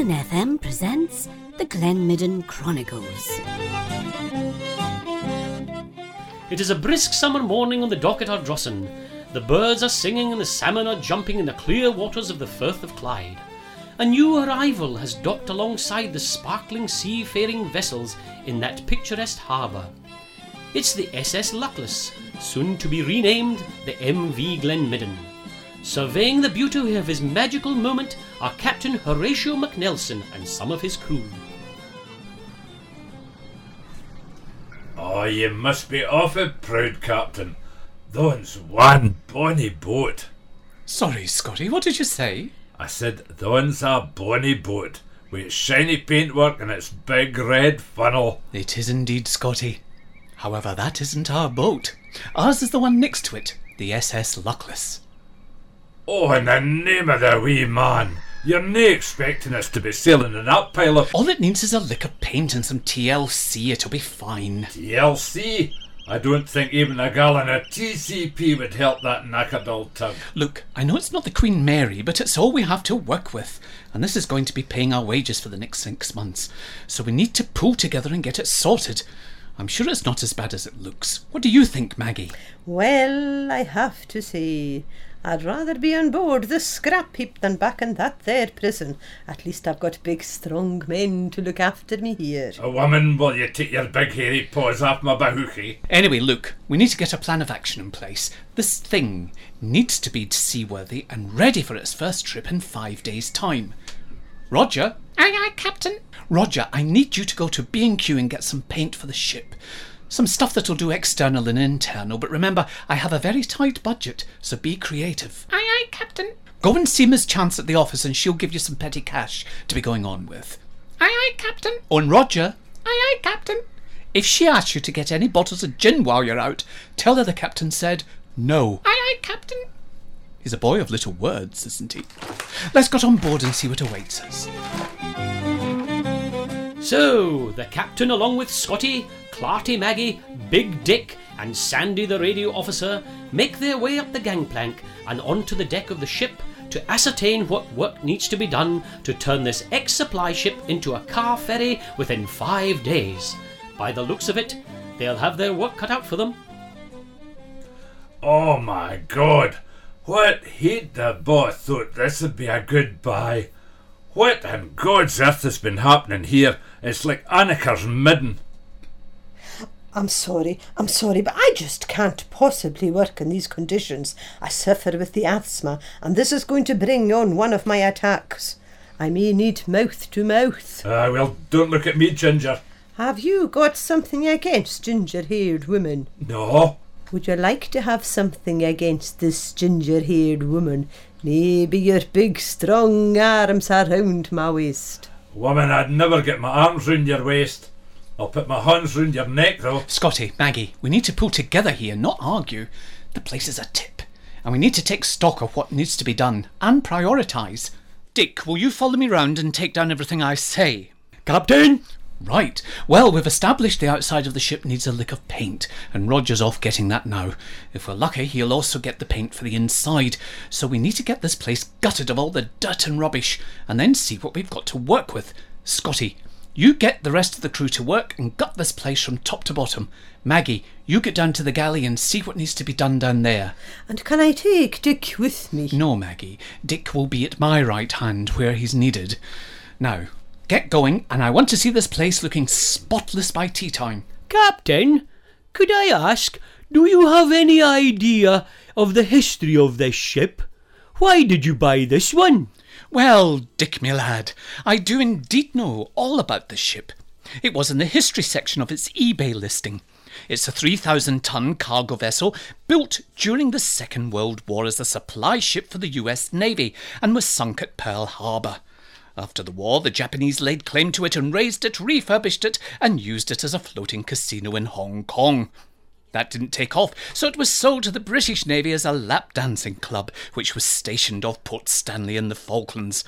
Golden FM presents the Glenmidden Chronicles. It is a brisk summer morning on the dock at Ardrossan. The birds are singing and the salmon are jumping in the clear waters of the Firth of Clyde. A new arrival has docked alongside the sparkling seafaring vessels in that picturesque harbour. It's the SS Luckless, soon to be renamed the MV Glenmidden. Surveying the beauty of his magical moment are Captain Horatio McNelson and some of his crew. Oh, you must be awful proud, Captain. Thon's one bonny boat. Sorry, Scotty, what did you say? I said thon's a bonny boat, with its shiny paintwork and its big red funnel. It is indeed, Scotty. However, that isn't our boat. Ours is the one next to it, the SS Luckless. Oh, in the name of the wee man, you're nae expecting us to be sailing in that pile of All it needs is a lick of paint and some TLC, it'll be fine. TLC? I don't think even a gallon of TCP would help that knackered old tub. Look, I know it's not the Queen Mary, but it's all we have to work with. And this is going to be paying our wages for the next 6 months. So we need to pull together and get it sorted. I'm sure it's not as bad as it looks. What do you think, Maggie? Well, I have to say, I'd rather be on board the scrap heap than back in that there prison. At least I've got big, strong men to look after me here. A woman, will you take your big hairy paws off my bahookie? Anyway, look, we need to get a plan of action in place. This thing needs to be seaworthy and ready for its first trip in 5 days' time. Roger? Aye, aye, Captain. Roger, I need you to go to B&Q and get some paint for the ship. Some stuff that'll do external and internal, but remember, I have a very tight budget, so be creative. Aye, aye, Captain. Go and see Miss Chance at the office and she'll give you some petty cash to be going on with. Aye, aye, Captain. Oh, and Roger? Aye, aye, Captain. If she asks you to get any bottles of gin while you're out, tell her the captain said no. Aye, aye, Captain. He's a boy of little words, isn't he? Let's get on board and see what awaits us. So, the captain along with Scotty, Clarty Maggie, Big Dick and Sandy the radio officer make their way up the gangplank and onto the deck of the ship to ascertain what work needs to be done to turn this ex-supply ship into a car ferry within 5 days. By the looks of it, they'll have their work cut out for them. Oh my God, what he'd the boss thought this would be a good buy. What in God's earth has been happening here? It's like Anniker's midden. I'm sorry, but I just can't possibly work in these conditions. I suffer with the asthma, and this is going to bring on one of my attacks. I may need mouth to mouth. Well, don't look at me, Ginger. Have you got something against ginger-haired women? No. Would you like to have something against this ginger-haired woman? Maybe your big, strong arms are round my waist. Woman, I'd never get my arms round your waist. I'll put my hands round your neck, though. Scotty, Maggie, we need to pull together here, not argue. The place is a tip, and we need to take stock of what needs to be done, and prioritise. Dick, will you follow me round and take down everything I say? Captain! Right. Well, we've established the outside of the ship needs a lick of paint, and Roger's off getting that now. If we're lucky, he'll also get the paint for the inside. So we need to get this place gutted of all the dirt and rubbish, and then see what we've got to work with. Scotty, you get the rest of the crew to work and gut this place from top to bottom. Maggie, you get down to the galley and see what needs to be done down there. And can I take Dick with me? No, Maggie. Dick will be at my right hand where he's needed. Now, get going, and I want to see this place looking spotless by tea time. Captain, could I ask, do you have any idea of the history of this ship? Why did you buy this one? Well, Dick, my lad, I do indeed know all about this ship. It was in the history section of its eBay listing. It's a 3,000-ton cargo vessel built during the Second World War as a supply ship for the US Navy and was sunk at Pearl Harbor. After the war, the Japanese laid claim to it and raised it, refurbished it, and used it as a floating casino in Hong Kong. That didn't take off, so it was sold to the British Navy as a lap dancing club, which was stationed off Port Stanley in the Falklands.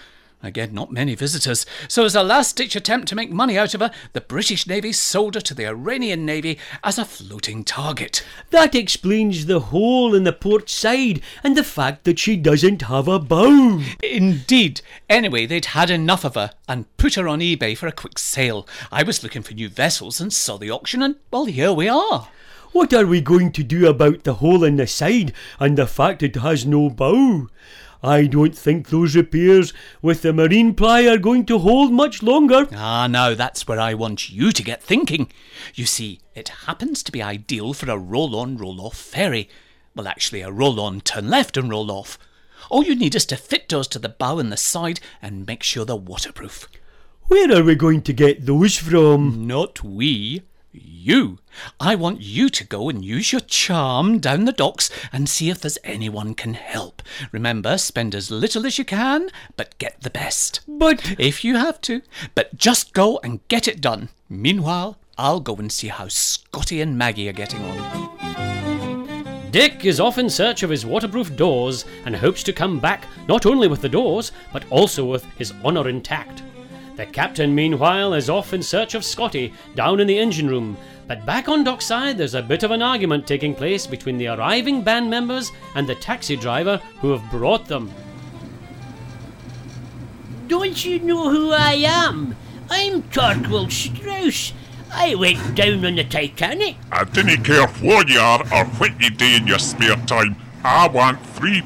Again, not many visitors, so as a last-ditch attempt to make money out of her, the British Navy sold her to the Iranian Navy as a floating target. That explains the hole in the port side and the fact that she doesn't have a bow. Indeed. Anyway, they'd had enough of her and put her on eBay for a quick sale. I was looking for new vessels and saw the auction, and, well, here we are. What are we going to do about the hole in the side and the fact it has no bow? I don't think those repairs with the marine ply are going to hold much longer. Now that's where I want you to get thinking. You see, it happens to be ideal for a roll-on, roll-off ferry. Well, actually, a roll-on, turn left and roll off. All you need is to fit doors to the bow and the side and make sure they're waterproof. Where are we going to get those from? Not we. You. I want you to go and use your charm down the docks and see if there's anyone can help. Remember, spend as little as you can, but get the best. But if you have to. But just go and get it done. Meanwhile, I'll go and see how Scotty and Maggie are getting on. Dick is off in search of his waterproof doors and hopes to come back not only with the doors, but also with his honour intact. The captain, meanwhile, is off in search of Scotty down in the engine room, but back on dockside there's a bit of an argument taking place between the arriving band members and the taxi driver who have brought them. Don't you know who I am? I'm Torquil Strauss. I went down on the Titanic. I dinna care who you are or what you do in your spare time. I want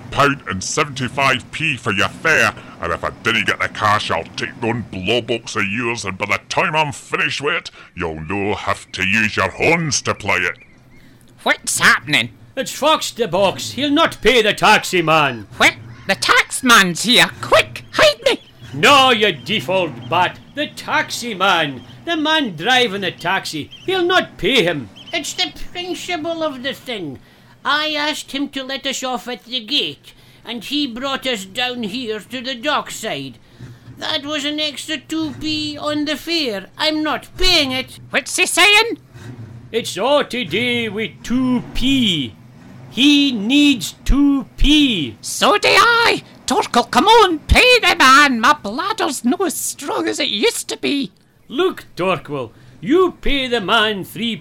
£3.75 for your fare, and if I didn't get the cash, I'll take them blowbox of yours, and by the time I'm finished with it, you'll no have to use your horns to play it. What's happening? It's Fox the Box. He'll not pay the taxi man. What? The taxman's here. Quick, hide me. No, you default bat. The taxi man. The man driving the taxi. He'll not pay him. It's the principle of the thing. I asked him to let us off at the gate, and he brought us down here to the dockside. That was an extra 2p on the fare. I'm not paying it. What's he saying? It's all to do with 2p. He needs 2p. So do I. Torquil, come on, pay the man. My bladder's not as strong as it used to be. Look, Torquil, you pay the man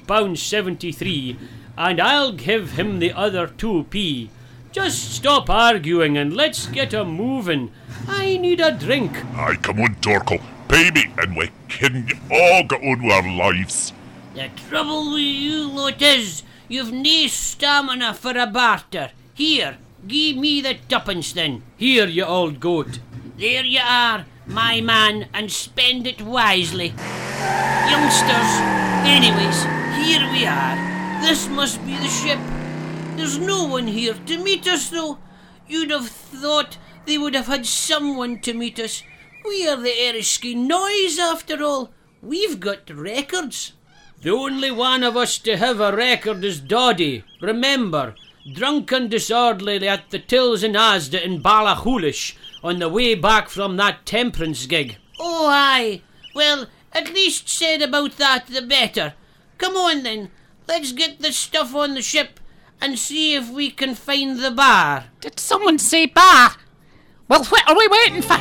£3.73, and I'll give him the other 2p. Just stop arguing and let's get a moving. I need a drink. Aye, come on, Torquil, pay me, and we can all get on with our lives. The trouble with you lot is, you've nae stamina for a barter. Here, give me the tuppence then. Here, you old goat. There you are, my man, and spend it wisely. Youngsters, anyways, here we are. This must be the ship. There's no one here to meet us, though. You'd have thought they would have had someone to meet us. We are the Erskine Noise, after all. We've got records. The only one of us to have a record is Doddy. Remember, drunk and disorderly at the tills in Asda in Ballachulish on the way back from that temperance gig. Oh, aye. Well, at least said about that the better. Come on, then. Let's get the stuff on the ship and see if we can find the bar. Did someone say bar? Well, what are we waiting for?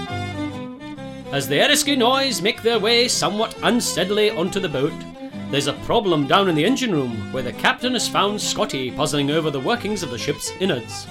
As the Erskine Noise make their way somewhat unsteadily onto the boat, there's a problem down in the engine room where the captain has found Scotty puzzling over the workings of the ship's innards.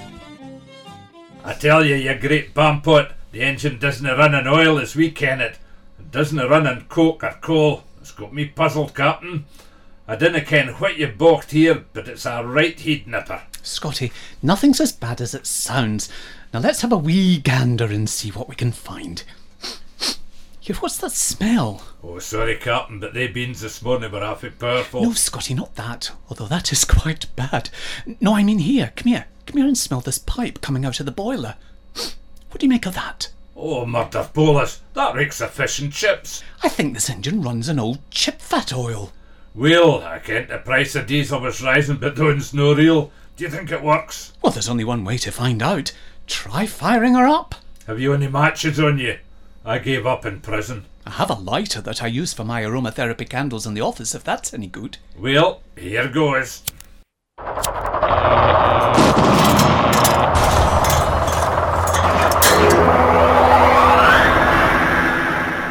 I tell you great bampot, the engine doesn't run on oil as we ken it. It doesn't run on coke or coal. It's got me puzzled, Captain. I dinna ken what you balked here, but it's a right heat nipper. Scotty, nothing's as bad as it sounds. Now let's have a wee gander and see what we can find. Here, what's that smell? Oh, sorry, Captain, but they beans this morning were awfully powerful. No, Scotty, not that. Although that is quite bad. No, I mean here. Come here. Come here and smell this pipe coming out of the boiler. What do you make of that? Oh, murder bolus, that reeks of fish and chips. I think this engine runs on old chip fat oil. Well, I kent the price of diesel was rising, but though no real. Do you think it works? Well, there's only one way to find out. Try firing her up. Have you any matches on you? I gave up in prison. I have a lighter that I use for my aromatherapy candles in the office, if that's any good. Well, here goes.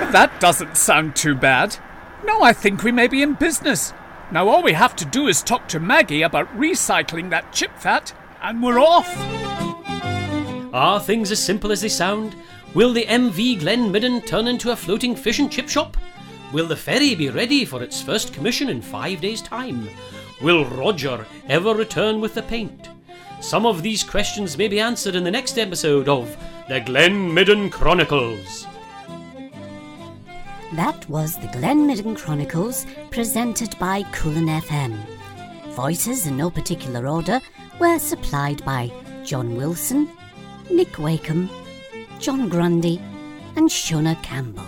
That doesn't sound too bad. Now I think we may be in business. Now all we have to do is talk to Maggie about recycling that chip fat, and we're off. Are things as simple as they sound? Will the MV Glen Midden turn into a floating fish and chip shop? Will the ferry be ready for its first commission in 5 days' time? Will Roger ever return with the paint? Some of these questions may be answered in the next episode of The Glen Midden Chronicles. That was the Glen Midden Chronicles, presented by Coolin FM. Voices in no particular order were supplied by John Wilson, Nick Wakeham, John Grundy and Shona Campbell.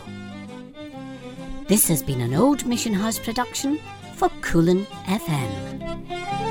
This has been an Old Mission House production for Coolin FM.